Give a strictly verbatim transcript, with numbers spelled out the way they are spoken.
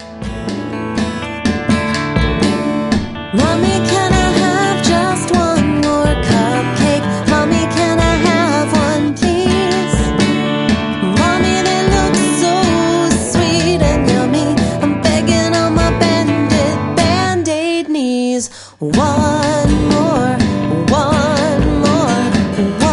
Mommy, can I have just one more cupcake? Mommy, can I have one, please? Mommy, they look so sweet and yummy. I'm begging on my bended Band-Aid knees. One more, one more, one